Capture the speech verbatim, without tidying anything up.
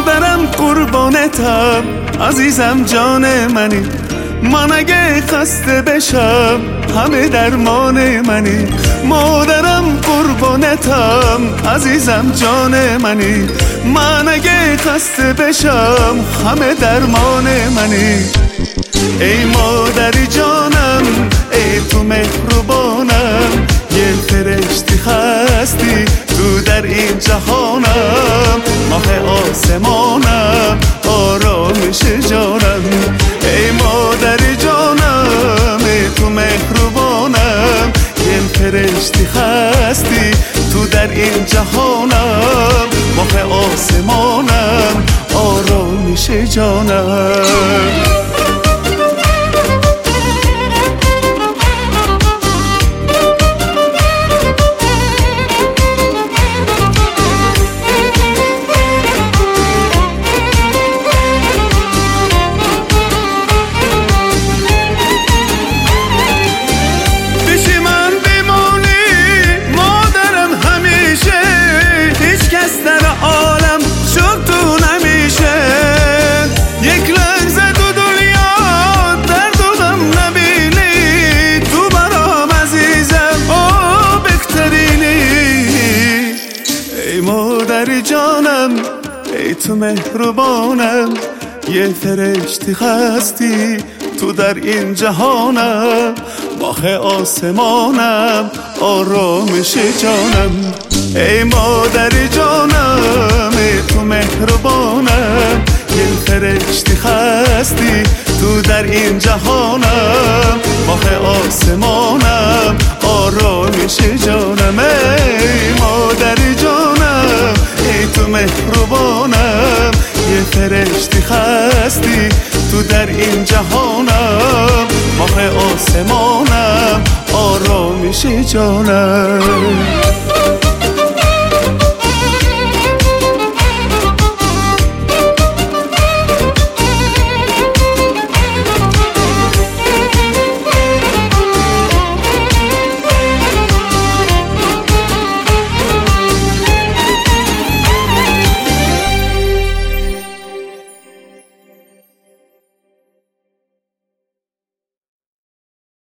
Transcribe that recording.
مادرم قربانتم، عزیزم جان منی. من اگه خسته بشم همه درمان منی. مادرم قربانتم، عزیزم جان منی. من اگه خسته بشم همه درمان منی. ای مادری جانم، ای تو مهربانم، یه فرشتی هستی تو در این جهانم. ماه آسمانم، آرامش جانم. ای مادری جانم، ای تو مهربانم، یه فرشتی هستی تو در این جهانم. ماه آسمانم، آرامش جانم. مادری جانم، ای تو مهربانم، یه فرشتی هستی تو در این جهانم. ماه آسمانم، آرامش جانم. ای مادری جانم، ای تو مهربانم، یه فرشتی هستی تو در این جهانم. ماه آسمانم، آرامش جانم. ای مادری جانم، ای تو مهربانم، یه فرشتی هستی تو در این جهانم. ماه آسمانم، آرامش جانم.